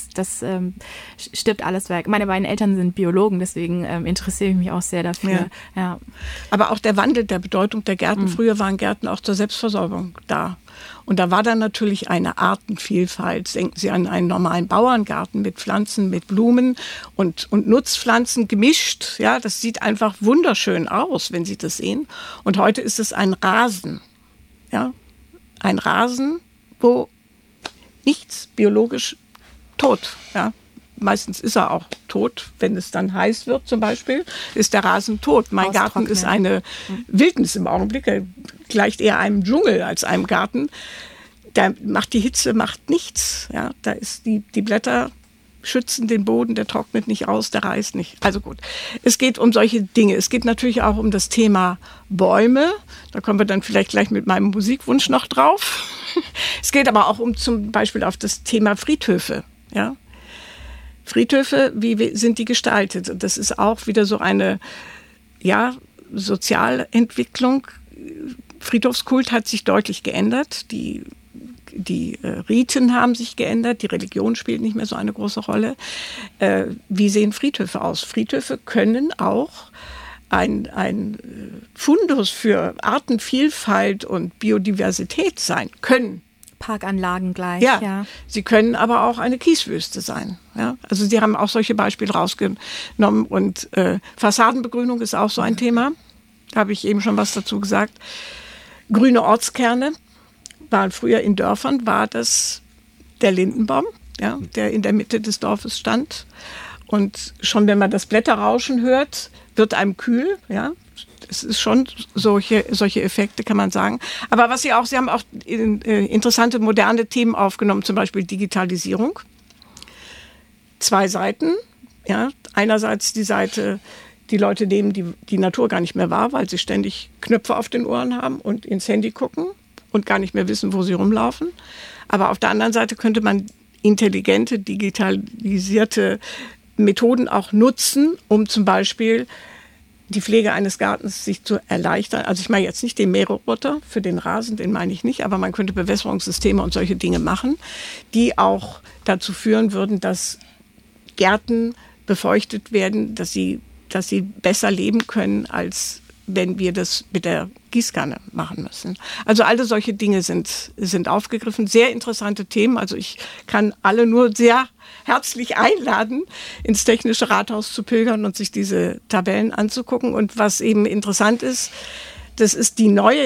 stirbt alles weg. Meine beiden Eltern sind Biologen, deswegen interessiere ich mich auch sehr dafür. Ja. Aber auch der Wandel der Bedeutung der Gärten. Früher waren Gärten auch zur Selbstversorgung da. Und da war dann natürlich eine Artenvielfalt. Denken Sie an einen normalen Bauerngarten mit Pflanzen, mit Blumen und Nutzpflanzen gemischt. Ja, das sieht einfach wunderschön aus, wenn Sie das sehen. Und heute ist es ein Rasen. Ja, ein Rasen, wo nichts biologisch tot, ja. Meistens ist er auch tot, wenn es dann heiß wird zum Beispiel, ist der Rasen tot. Mein Garten ist eine Wildnis im Augenblick, er gleicht eher einem Dschungel als einem Garten. Da macht die Hitze nichts. Ja, da ist die Blätter schützen den Boden, der trocknet nicht aus, der reißt nicht. Also gut, es geht um solche Dinge. Es geht natürlich auch um das Thema Bäume. Da kommen wir dann vielleicht gleich mit meinem Musikwunsch noch drauf. Es geht aber auch um zum Beispiel auf das Thema Friedhöfe. Ja. Friedhöfe, wie sind die gestaltet? Und das ist auch wieder so eine Sozialentwicklung. Friedhofskult hat sich deutlich geändert. Die Riten haben sich geändert. Die Religion spielt nicht mehr so eine große Rolle. Wie sehen Friedhöfe aus? Friedhöfe können auch ein Fundus für Artenvielfalt und Biodiversität sein können. Parkanlagen gleich, ja. Sie können aber auch eine Kieswüste sein. Ja? Also Sie haben auch solche Beispiele rausgenommen und Fassadenbegrünung ist auch so ein Thema. Da habe ich eben schon was dazu gesagt. Grüne Ortskerne waren früher in Dörfern, war das der Lindenbaum, ja, der in der Mitte des Dorfes stand. Und schon wenn man das Blätterrauschen hört, wird einem kühl, ja. Es ist schon solche Effekte, kann man sagen. Aber Sie haben auch interessante moderne Themen aufgenommen, zum Beispiel Digitalisierung. 2 Seiten. Ja. Einerseits die Seite, die Leute nehmen die Natur gar nicht mehr wahr, weil sie ständig Knöpfe auf den Ohren haben und ins Handy gucken und gar nicht mehr wissen, wo sie rumlaufen. Aber auf der anderen Seite könnte man intelligente, digitalisierte Methoden auch nutzen, um zum Beispiel die Pflege eines Gartens sich zu erleichtern. Also ich meine jetzt nicht den Mähroboter für den Rasen, den meine ich nicht, aber man könnte Bewässerungssysteme und solche Dinge machen, die auch dazu führen würden, dass Gärten befeuchtet werden, dass sie besser leben können, als wenn wir das mit der Gießkanne machen müssen. Also alle solche Dinge sind aufgegriffen. Sehr interessante Themen. Also ich kann alle nur sehr herzlich einladen, ins Technische Rathaus zu pilgern und sich diese Tabellen anzugucken. Und was eben interessant ist, das ist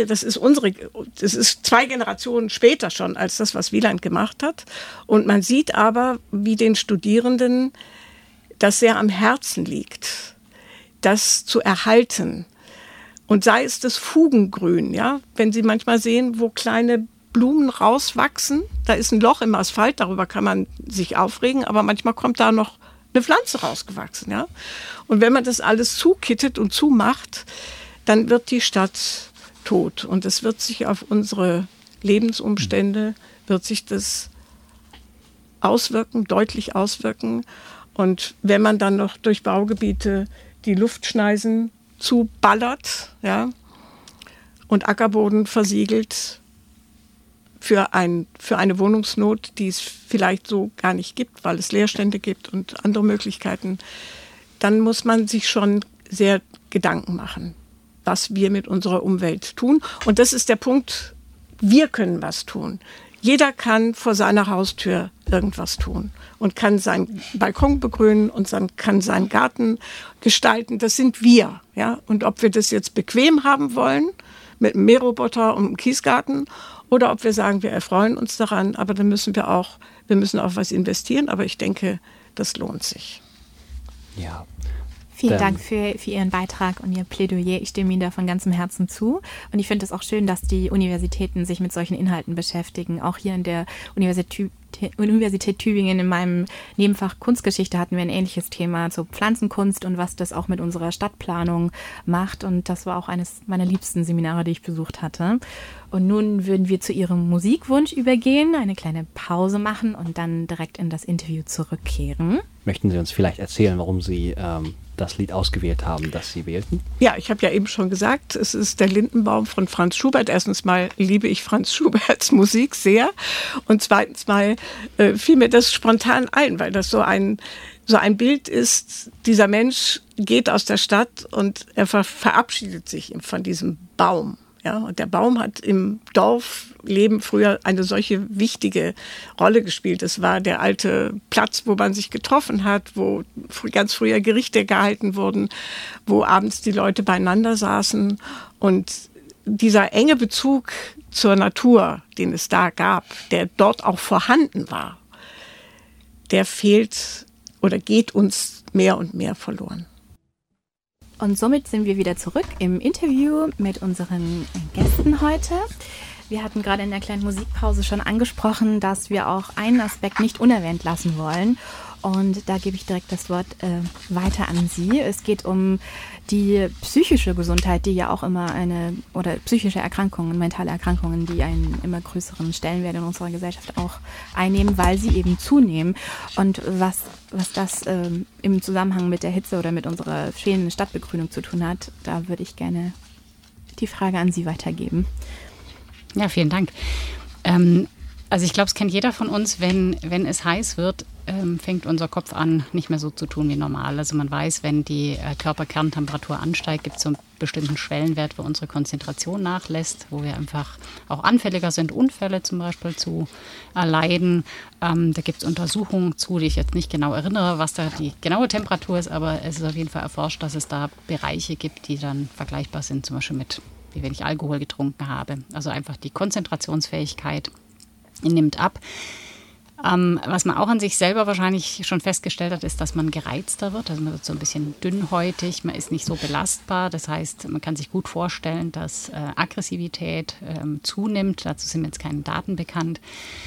2 Generationen später schon als das, was Wieland gemacht hat. Und man sieht aber, wie den Studierenden das sehr am Herzen liegt, das zu erhalten. Und sei es das Fugengrün, ja, wenn Sie manchmal sehen, wo kleine Blumen rauswachsen, da ist ein Loch im Asphalt, darüber kann man sich aufregen, aber manchmal kommt da noch eine Pflanze rausgewachsen, ja. Und wenn man das alles zukittet und zumacht, dann wird die Stadt tot und es wird sich auf unsere Lebensumstände, wird sich das auswirken, deutlich auswirken. Und wenn man dann noch durch Baugebiete die Luftschneisen zuballert, ja, und Ackerboden versiegelt für eine Wohnungsnot, die es vielleicht so gar nicht gibt, weil es Leerstände gibt und andere Möglichkeiten, dann muss man sich schon sehr Gedanken machen, was wir mit unserer Umwelt tun. Und das ist der Punkt, wir können was tun. Jeder kann vor seiner Haustür irgendwas tun und kann seinen Balkon begrünen und kann seinen Garten gestalten. Das sind wir. Ja? Und ob wir das jetzt bequem haben wollen, mit einem Mähroboter und einem Kiesgarten, oder ob wir sagen, wir erfreuen uns daran, aber dann müssen wir auch was investieren. Aber ich denke, das lohnt sich. Ja. Vielen Dank für Ihren Beitrag und Ihr Plädoyer. Ich stimme Ihnen da von ganzem Herzen zu. Und ich finde es auch schön, dass die Universitäten sich mit solchen Inhalten beschäftigen. Auch hier in der Universität Tübingen in meinem Nebenfach Kunstgeschichte hatten wir ein ähnliches Thema zur Pflanzenkunst und was das auch mit unserer Stadtplanung macht. Und das war auch eines meiner liebsten Seminare, die ich besucht hatte. Und nun würden wir zu Ihrem Musikwunsch übergehen, eine kleine Pause machen und dann direkt in das Interview zurückkehren. Möchten Sie uns vielleicht erzählen, warum Sie das Lied ausgewählt haben, das Sie wählten? Ja, ich habe ja eben schon gesagt, es ist der Lindenbaum von Franz Schubert. Erstens mal liebe ich Franz Schuberts Musik sehr und zweitens mal fiel mir das spontan ein, weil das so ein Bild ist, dieser Mensch geht aus der Stadt und er verabschiedet sich von diesem Baum. Ja, und der Baum hat im Dorfleben früher eine solche wichtige Rolle gespielt. Es war der alte Platz, wo man sich getroffen hat, wo ganz früher Gerichte gehalten wurden, wo abends die Leute beieinander saßen. Und dieser enge Bezug zur Natur, den es da gab, der dort auch vorhanden war, der fehlt oder geht uns mehr und mehr verloren. Und somit sind wir wieder zurück im Interview mit unseren Gästen heute. Wir hatten gerade in der kleinen Musikpause schon angesprochen, dass wir auch einen Aspekt nicht unerwähnt lassen wollen. Und da gebe ich direkt das Wort weiter an Sie. Es geht um die psychische Gesundheit, die ja auch immer oder psychische Erkrankungen, mentale Erkrankungen, die einen immer größeren Stellenwert in unserer Gesellschaft auch einnehmen, weil sie eben zunehmen. Und was das im Zusammenhang mit der Hitze oder mit unserer fehlenden Stadtbegrünung zu tun hat, da würde ich gerne die Frage an Sie weitergeben. Ja, vielen Dank. Also ich glaube, es kennt jeder von uns, wenn es heiß wird, fängt unser Kopf an, nicht mehr so zu tun wie normal. Also man weiß, wenn die Körperkerntemperatur ansteigt, gibt es so einen bestimmten Schwellenwert, wo unsere Konzentration nachlässt, wo wir einfach auch anfälliger sind, Unfälle zum Beispiel zu erleiden. Da gibt es Untersuchungen zu, die ich jetzt nicht genau erinnere, was da die genaue Temperatur ist, aber es ist auf jeden Fall erforscht, dass es da Bereiche gibt, die dann vergleichbar sind, zum Beispiel mit, wie wenn ich Alkohol getrunken habe. Also einfach die Konzentrationsfähigkeit nimmt ab. Was man auch an sich selber wahrscheinlich schon festgestellt hat, ist, dass man gereizter wird. Also man wird so ein bisschen dünnhäutig, man ist nicht so belastbar. Das heißt, man kann sich gut vorstellen, dass Aggressivität zunimmt. Dazu sind mir jetzt keine Daten bekannt.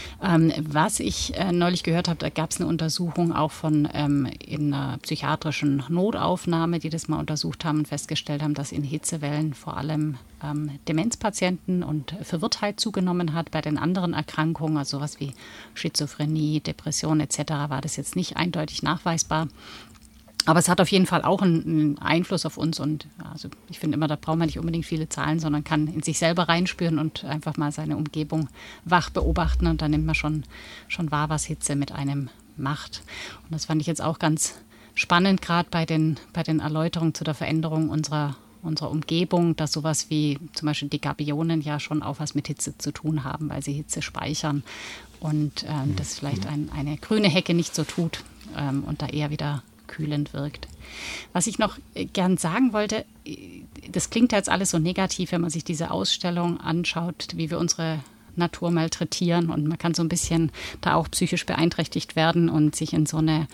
Was ich neulich gehört habe, da gab es eine Untersuchung auch von in einer psychiatrischen Notaufnahme, die das mal untersucht haben und festgestellt haben, dass in Hitzewellen vor allem Demenzpatienten und Verwirrtheit zugenommen hat. Bei den anderen Erkrankungen, also sowas wie Schizophrenie, Depression etc., war das jetzt nicht eindeutig nachweisbar. Aber es hat auf jeden Fall auch einen Einfluss auf uns und also ich finde immer, da braucht man nicht unbedingt viele Zahlen, sondern kann in sich selber reinspüren und einfach mal seine Umgebung wach beobachten und dann nimmt man schon wahr, was Hitze mit einem macht. Und das fand ich jetzt auch ganz spannend, gerade bei den Erläuterungen zu der Veränderung unserer Umgebung, dass sowas wie zum Beispiel die Gabionen ja schon auch was mit Hitze zu tun haben, weil sie Hitze speichern und das vielleicht eine grüne Hecke nicht so tut und da eher wieder kühlend wirkt. Was ich noch gern sagen wollte, das klingt jetzt alles so negativ, wenn man sich diese Ausstellung anschaut, wie wir unsere Natur malträtieren und man kann so ein bisschen da auch psychisch beeinträchtigt werden und sich in so eine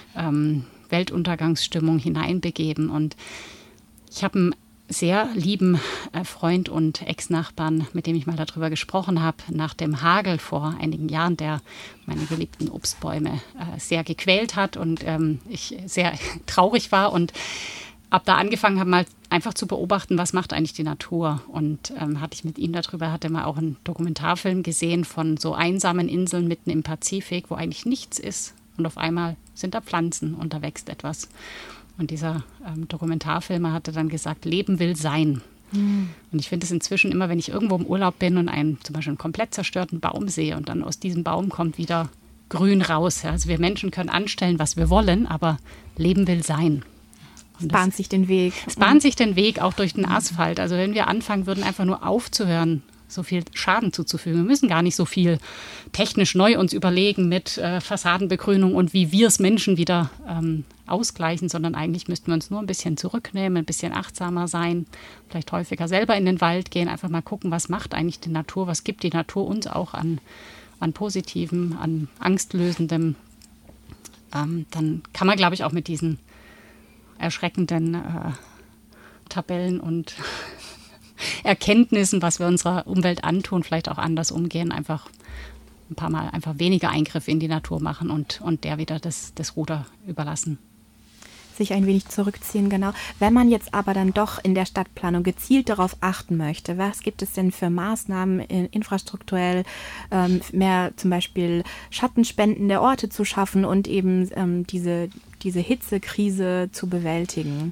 Weltuntergangsstimmung hineinbegeben. Und ich habe einen sehr lieben Freund und Ex-Nachbarn, mit dem ich mal darüber gesprochen habe, nach dem Hagel vor einigen Jahren, der meine geliebten Obstbäume sehr gequält hat und ich sehr traurig war und ab da angefangen habe, mal einfach zu beobachten, was macht eigentlich die Natur. Und hatte ich mit ihm darüber, hatte mal auch einen Dokumentarfilm gesehen von so einsamen Inseln mitten im Pazifik, wo eigentlich nichts ist und auf einmal sind da Pflanzen und da wächst etwas. Und dieser Dokumentarfilmer hatte dann gesagt, Leben will sein. Mhm. Und ich finde es inzwischen immer, wenn ich irgendwo im Urlaub bin und zum Beispiel einen komplett zerstörten Baum sehe und dann aus diesem Baum kommt wieder Grün raus. Ja. Also wir Menschen können anstellen, was wir wollen, aber Leben will sein. Es bahnt sich den Weg. Es bahnt sich den Weg auch durch den Asphalt. Also wenn wir anfangen würden, einfach nur aufzuhören, so viel Schaden zuzufügen. Wir müssen gar nicht so viel technisch neu uns überlegen mit Fassadenbegrünung und wie wir es Menschen wieder ausgleichen, sondern eigentlich müssten wir uns nur ein bisschen zurücknehmen, ein bisschen achtsamer sein, vielleicht häufiger selber in den Wald gehen, einfach mal gucken, was macht eigentlich die Natur, was gibt die Natur uns auch an Positivem, an Angstlösendem. Dann kann man, glaube ich, auch mit diesen erschreckenden Tabellen und Erkenntnissen, was wir unserer Umwelt antun, vielleicht auch anders umgehen, einfach ein paar Mal einfach weniger Eingriffe in die Natur machen und der wieder das Ruder überlassen. Sich ein wenig zurückziehen, genau. Wenn man jetzt aber dann doch in der Stadtplanung gezielt darauf achten möchte, was gibt es denn für Maßnahmen infrastrukturell, mehr zum Beispiel schattenspendende Orte zu schaffen und eben diese Hitzekrise zu bewältigen?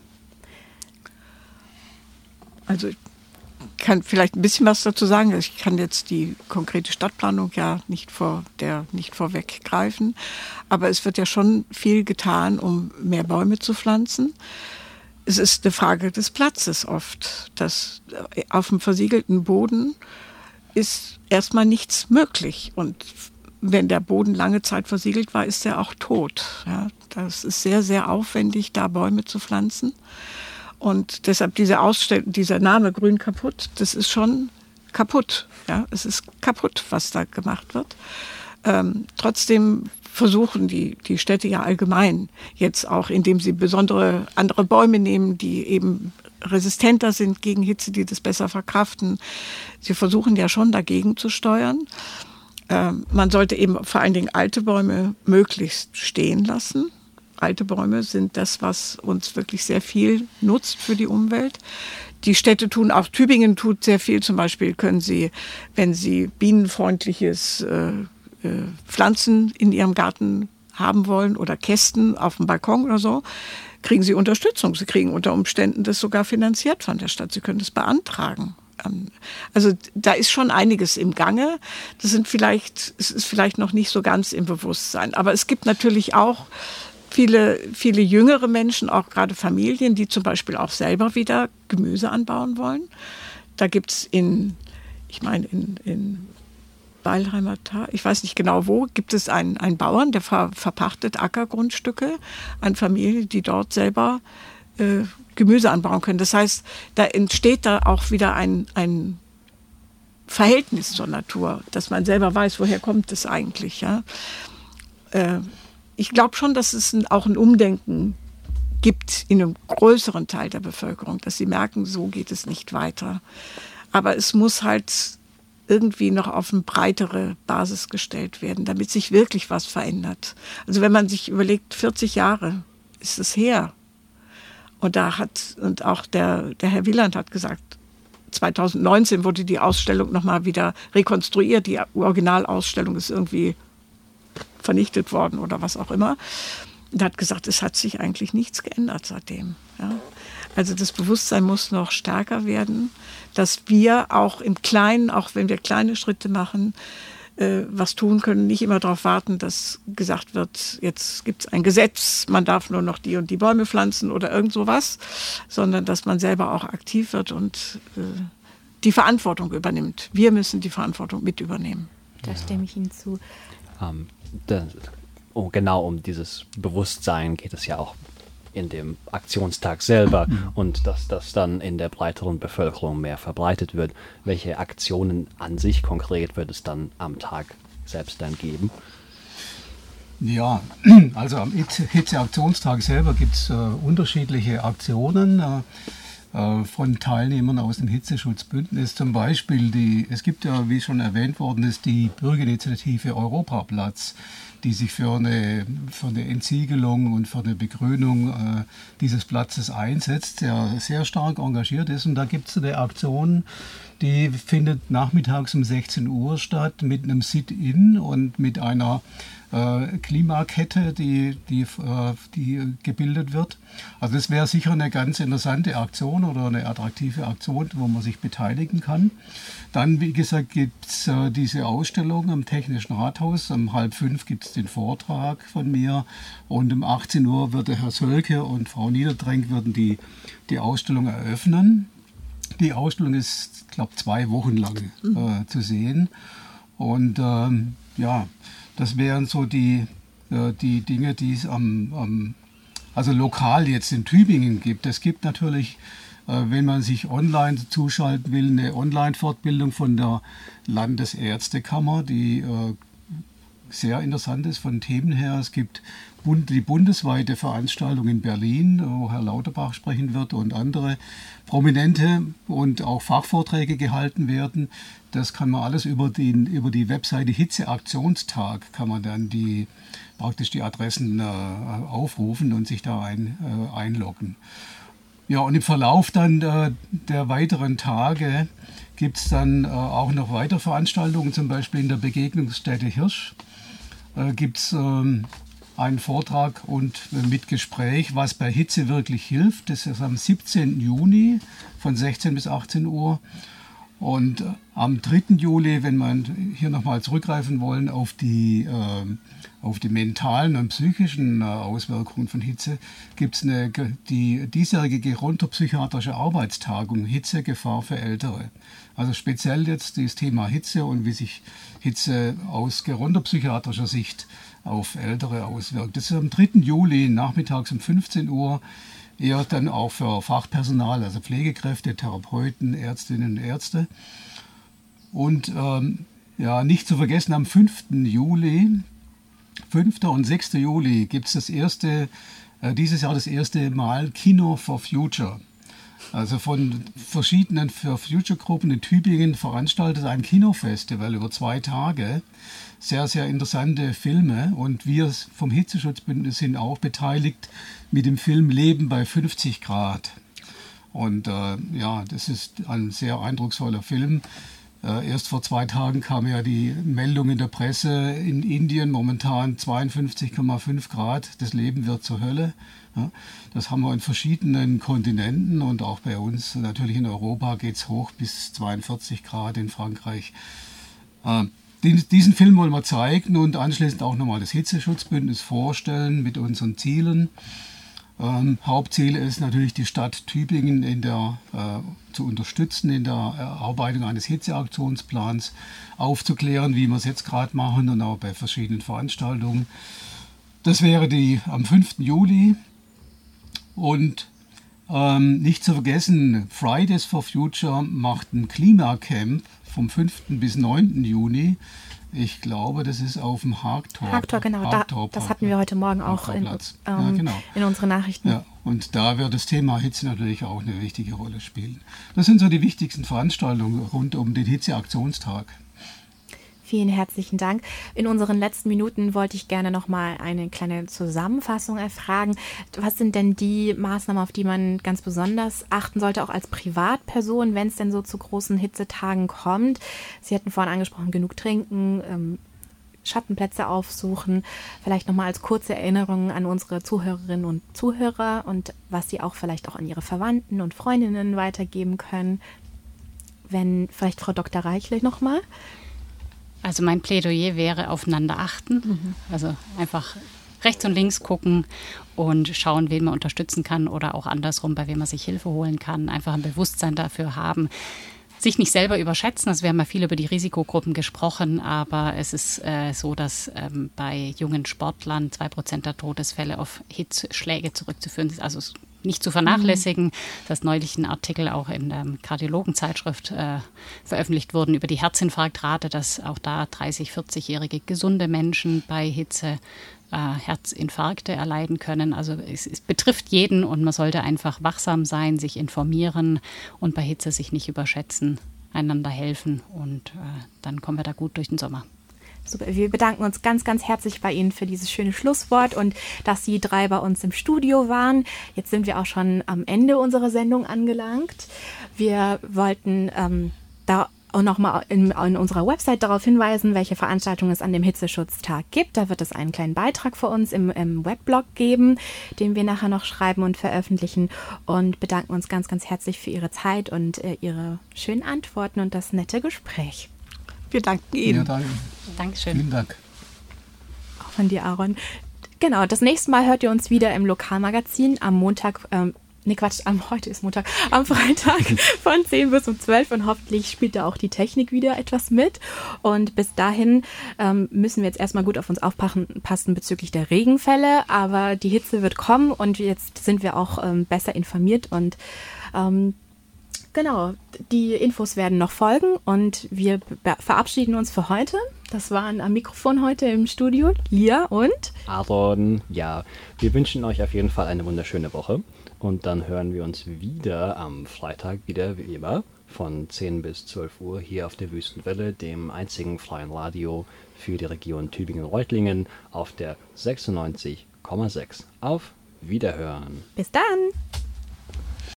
Also ich kann vielleicht ein bisschen was dazu sagen. Ich kann jetzt die konkrete Stadtplanung ja nicht vorweggreifen, aber es wird ja schon viel getan, um mehr Bäume zu pflanzen. Es ist eine Frage des Platzes oft, dass auf dem versiegelten Boden ist erstmal nichts möglich und wenn der Boden lange Zeit versiegelt war, ist er auch tot. Ja, das ist sehr, sehr aufwendig, da Bäume zu pflanzen. Und deshalb dieser Name Grün kaputt, das ist schon kaputt. Ja, es ist kaputt, was da gemacht wird. Trotzdem versuchen die Städte ja allgemein jetzt auch, indem sie besondere andere Bäume nehmen, die eben resistenter sind gegen Hitze, die das besser verkraften. Sie versuchen ja schon dagegen zu steuern. Man sollte eben vor allen Dingen alte Bäume möglichst stehen lassen. Alte Bäume sind das, was uns wirklich sehr viel nutzt für die Umwelt. Die Städte tun, auch Tübingen tut sehr viel. Zum Beispiel können sie, wenn sie bienenfreundliches Pflanzen in ihrem Garten haben wollen oder Kästen auf dem Balkon oder so, kriegen sie Unterstützung. Sie kriegen unter Umständen das sogar finanziert von der Stadt. Sie können das beantragen. Also da ist schon einiges im Gange. Es ist vielleicht noch nicht so ganz im Bewusstsein. Aber es gibt natürlich auch viele jüngere Menschen, auch gerade Familien, die zum Beispiel auch selber wieder Gemüse anbauen wollen. Da gibt es in Weilheimer Tal, ich weiß nicht genau wo, gibt es einen Bauern, der verpachtet Ackergrundstücke an Familien, die dort selber Gemüse anbauen können. Das heißt, da entsteht da auch wieder ein Verhältnis zur Natur, dass man selber weiß, woher kommt es eigentlich. Ja? Ich glaube schon, dass es auch ein Umdenken gibt in einem größeren Teil der Bevölkerung, dass sie merken, so geht es nicht weiter. Aber es muss halt irgendwie noch auf eine breitere Basis gestellt werden, damit sich wirklich was verändert. Also wenn man sich überlegt, 40 Jahre ist es her. Und auch der Herr Wieland hat gesagt, 2019 wurde die Ausstellung nochmal wieder rekonstruiert. Die Originalausstellung ist irgendwie vernichtet worden oder was auch immer. Und hat gesagt, es hat sich eigentlich nichts geändert seitdem. Ja? Also das Bewusstsein muss noch stärker werden, dass wir auch im Kleinen, auch wenn wir kleine Schritte machen, was tun können, nicht immer darauf warten, dass gesagt wird, jetzt gibt es ein Gesetz, man darf nur noch die und die Bäume pflanzen oder irgend sowas, sondern dass man selber auch aktiv wird und die Verantwortung übernimmt. Wir müssen die Verantwortung mit übernehmen. Da stimme ich Ihnen zu. Genau um dieses Bewusstsein geht es ja auch in dem Aktionstag selber und dass das dann in der breiteren Bevölkerung mehr verbreitet wird. Welche Aktionen an sich konkret wird es dann am Tag selbst dann geben? Ja, also am Hitzeaktionstag selber gibt es unterschiedliche Aktionen von Teilnehmern aus dem Hitzeschutzbündnis. Zum Beispiel, es gibt ja, wie schon erwähnt worden ist, die Bürgerinitiative Europaplatz, die sich für eine Entsiegelung und für eine Begrünung dieses Platzes einsetzt, der sehr stark engagiert ist. Und da gibt es eine Aktion, die findet nachmittags um 16 Uhr statt mit einem Sit-in und mit einer Klimakette, die gebildet wird. Also das wäre sicher eine ganz interessante Aktion oder eine attraktive Aktion, wo man sich beteiligen kann. Dann, wie gesagt, gibt es diese Ausstellung am Technischen Rathaus. Um 4:30 gibt es den Vortrag von mir und um 18 Uhr wird der Herr Sölke und Frau Niederdrenk würden die Ausstellung eröffnen. Die Ausstellung ist, ich glaube, 2 Wochen lang zu sehen. Und das wären so die Dinge, die es also lokal jetzt in Tübingen gibt. Es gibt natürlich, wenn man sich online zuschalten will, eine Online-Fortbildung von der Landesärztekammer, die sehr interessant ist von Themen her. Es gibt die bundesweite Veranstaltung in Berlin, wo Herr Lauterbach sprechen wird und andere Prominente und auch Fachvorträge gehalten werden. Das kann man alles über die Webseite Hitzeaktionstag, kann man dann praktisch die Adressen aufrufen und sich da einloggen. Ja, und im Verlauf dann der weiteren Tage gibt es dann auch noch weitere Veranstaltungen, zum Beispiel in der Begegnungsstätte Hirsch gibt es einen Vortrag und mit Gespräch, was bei Hitze wirklich hilft. Das ist am 17. Juni von 16 bis 18 Uhr. Und am 3. Juli, wenn man hier nochmal zurückgreifen wollen auf die mentalen und psychischen Auswirkungen von Hitze, gibt es die diesjährige gerontopsychiatrische Arbeitstagung Hitzegefahr für Ältere. Also speziell jetzt das Thema Hitze und wie sich Hitze aus gerontopsychiatrischer Sicht auf Ältere auswirkt. Das ist am 3. Juli nachmittags um 15 Uhr. Eher dann auch für Fachpersonal, also Pflegekräfte, Therapeuten, Ärztinnen und Ärzte. Und nicht zu vergessen, am 5. und 6. Juli gibt es dieses Jahr das erste Mal Kino for Future. Also von verschiedenen For-Future-Gruppen in Tübingen veranstaltet ein Kinofestival über 2 Tage. Sehr, sehr interessante Filme und wir vom Hitzeschutzbündnis sind auch beteiligt mit dem Film Leben bei 50 Grad. Und das ist ein sehr eindrucksvoller Film. Erst vor 2 Tagen kam ja die Meldung in der Presse, in Indien momentan 52,5 Grad, das Leben wird zur Hölle. Ja, das haben wir in verschiedenen Kontinenten und auch bei uns, natürlich in Europa geht es hoch bis 42 Grad in Frankreich. Diesen Film wollen wir zeigen und anschließend auch nochmal das Hitzeschutzbündnis vorstellen mit unseren Zielen. Hauptziel ist natürlich, die Stadt Tübingen zu unterstützen in der Erarbeitung eines Hitzeaktionsplans, aufzuklären, wie wir es jetzt gerade machen und auch bei verschiedenen Veranstaltungen. Das wäre am 5. Juli und nicht zu vergessen, Fridays for Future macht ein Klimacamp vom 5. bis 9. Juni. Ich glaube, das ist auf dem Haagtor. Haagtor, genau. Das hatten wir heute Morgen auch in unseren Nachrichten. Ja, und da wird das Thema Hitze natürlich auch eine wichtige Rolle spielen. Das sind so die wichtigsten Veranstaltungen rund um den Hitzeaktionstag. Vielen herzlichen Dank. In unseren letzten Minuten wollte ich gerne noch mal eine kleine Zusammenfassung erfragen. Was sind denn die Maßnahmen, auf die man ganz besonders achten sollte, auch als Privatperson, wenn es denn so zu großen Hitzetagen kommt? Sie hatten vorhin angesprochen, genug trinken, Schattenplätze aufsuchen, vielleicht noch mal als kurze Erinnerung an unsere Zuhörerinnen und Zuhörer und was sie auch vielleicht auch an ihre Verwandten und Freundinnen weitergeben können. Wenn vielleicht Frau Dr. Reichle noch mal. Also mein Plädoyer wäre aufeinander achten, also einfach rechts und links gucken und schauen, wen man unterstützen kann oder auch andersrum, bei wem man sich Hilfe holen kann, einfach ein Bewusstsein dafür haben. Sich nicht selber überschätzen, also wir haben ja viel über die Risikogruppen gesprochen, aber es ist so, dass bei jungen Sportlern 2% der Todesfälle auf Hitzschläge zurückzuführen ist, also nicht zu vernachlässigen. Das ist neulich ein Artikel auch in der Kardiologenzeitschrift veröffentlicht worden über die Herzinfarktrate, dass auch da 30-, 40-jährige gesunde Menschen bei Hitze Herzinfarkte erleiden können. Also es betrifft jeden und man sollte einfach wachsam sein, sich informieren und bei Hitze sich nicht überschätzen, einander helfen und dann kommen wir da gut durch den Sommer. Super, wir bedanken uns ganz, ganz herzlich bei Ihnen für dieses schöne Schlusswort und dass Sie 3 bei uns im Studio waren. Jetzt sind wir auch schon am Ende unserer Sendung angelangt. Wir wollten auch nochmal in unserer Website darauf hinweisen, welche Veranstaltungen es an dem Hitzeschutztag gibt. Da wird es einen kleinen Beitrag für uns im Webblog geben, den wir nachher noch schreiben und veröffentlichen, und bedanken uns ganz, ganz herzlich für Ihre Zeit und Ihre schönen Antworten und das nette Gespräch. Wir danken Ihnen. Ja, danke. Dankeschön. Vielen Dank. Auch von dir, Aaron. Genau, das nächste Mal hört ihr uns wieder im Lokalmagazin am Montag, heute ist Montag, am Freitag von 10 bis um 12, und hoffentlich spielt da auch die Technik wieder etwas mit. Und bis dahin müssen wir jetzt erstmal gut auf uns aufpassen bezüglich der Regenfälle, aber die Hitze wird kommen und jetzt sind wir auch besser informiert und genau, die Infos werden noch folgen und wir verabschieden uns für heute. Das waren am Mikrofon heute im Studio Lia und Aaron. Ja, wir wünschen euch auf jeden Fall eine wunderschöne Woche und dann hören wir uns wieder am Freitag wieder wie immer von 10 bis 12 Uhr hier auf der Wüstenwelle, dem einzigen freien Radio für die Region Tübingen-Reutlingen auf der 96,6. Auf Wiederhören. bis dann!